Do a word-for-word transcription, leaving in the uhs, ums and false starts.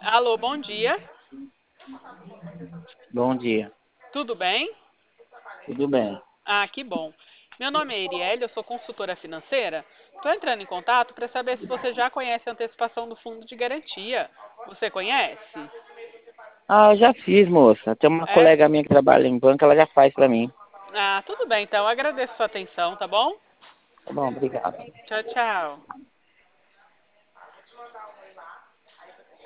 Alô, bom dia. Bom dia, Tudo bem? tudo bem? Ah, que bom. Meu nome é Erielle, eu sou consultora financeira. Estou entrando em contato para saber se você já conhece a antecipação do fundo de garantia. Você conhece? Ah, eu já fiz, moça. Tem uma É? colega minha que trabalha em banco, ela já faz pra mim. Ah, tudo bem, então. Eu agradeço a sua atenção, tá bom? Tá bom, obrigado. Tchau, tchau.